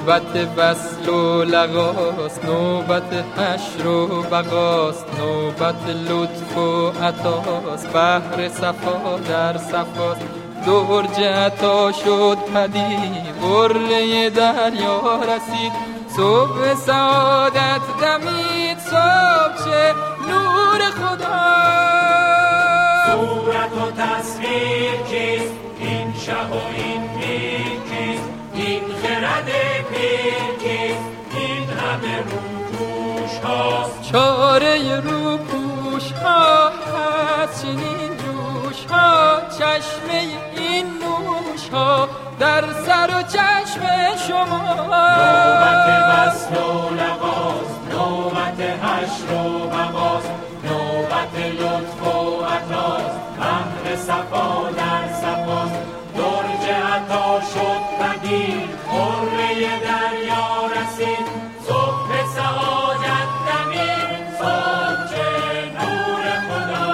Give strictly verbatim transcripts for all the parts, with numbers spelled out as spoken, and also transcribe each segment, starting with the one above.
نوبت وصل و لقاست، نوبت حشر و بقاست، نوبت لطف و عطاست، بحر صفا در صفاست، درج عطا شد پدید، قره دریا رسید، صبح سعادت دمید، صبح چه نور خدا. صورت و تصویر کیست؟ این شه و این پیر کیست؟ این خرد پیر کیست؟ این همه روپوش هاست. چاره روپوش ها هست، چنین جوش ها، چشمه این نوش ها در سر و چشم شما. نوبت وصل و لقاست، نوبت حشر و بقاست، نوبت لطف و عطاست، بحر صفا در صفاست، درج عطا شد پدید، قره دریا رسید، صبح سعادت دمید، صبح چه نور خدا.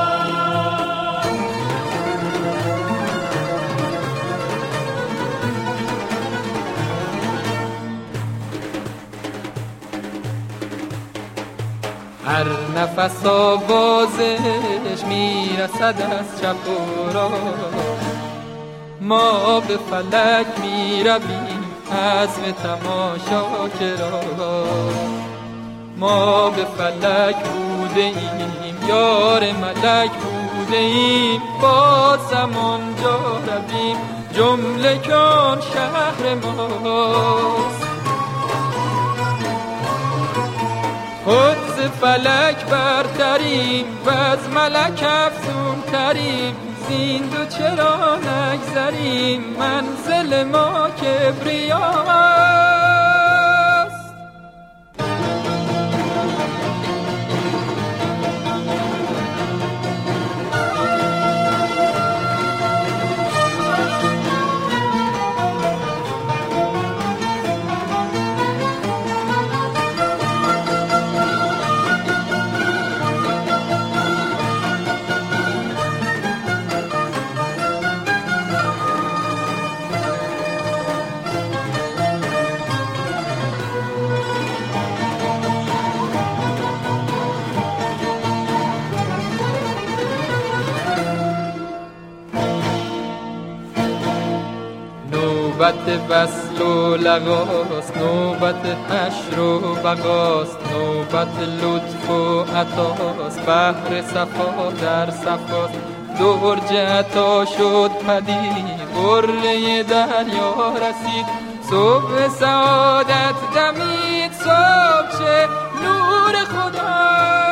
هر نفس آوازش میرسد از چپ و راست، ما به فلک میرویم عزم تماشا چرا. ما به فلک بوده ایم، یار ملک بوده ایم، بازم آنجا رویم، جمله کان شهر ماست. خود ز فلک برتریم و از ملک افزون تریم، زین دو چرا نگذریم، منزل ما کبریاست. نوبت وصل و لقاست، نوبت حشر و بقاست، نوبت لطف و عطاست، بحر صفا در صفاست، درج عطا شد پدید، قره دریا رسید، صبح سعادت دمید، صبح چه نور خدا.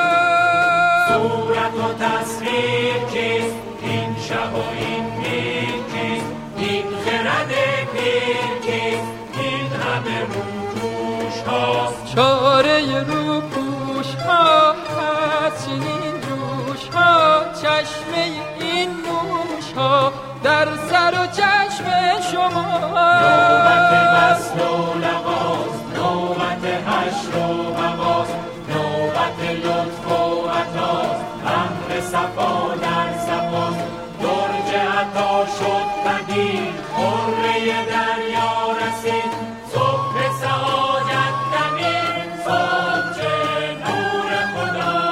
صورت و تصویر کیست؟ این شه و این پیر کیست؟ این خرد پیر کیست؟ این همه روپوش هاست. چاره روپوش ها هست، چنین جوش ها، چشمه این نوش ها در سر و چشم شما. نوبت وصل و لقاست، نوبت حشر و بقاست، نوبت لطف و عطاست، بحر صفا در صفاست، درج عطا شد پدید، قره دریا رسید، صبح سعادت دمید، صبح چه نور خدا.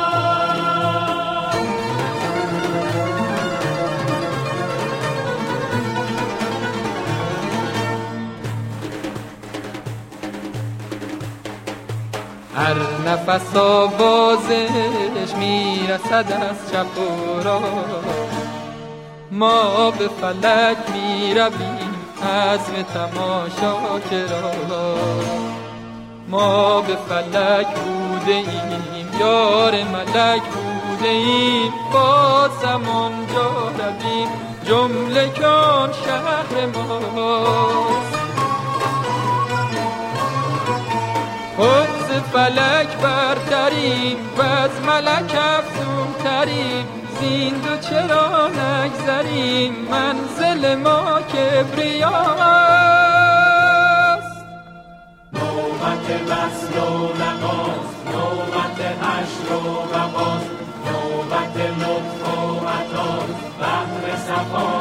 هر نفس آوازش میرسد از چپ و راست، ما به فلک میرویم عزم تماشا چرا. ما به فلک بوده ایم، یار ملک بوده ایم، بازم آنجا رویم، جمله کان شهر ماست. خود ز فلک برتریم و از ملک افزون تریم، زین دو چرا نگذریم، منزل ما کبریاست. نوبت وصل و لقاست، نوبت حشر و بقاست، نوبت لطف و عطاست، بحر صفا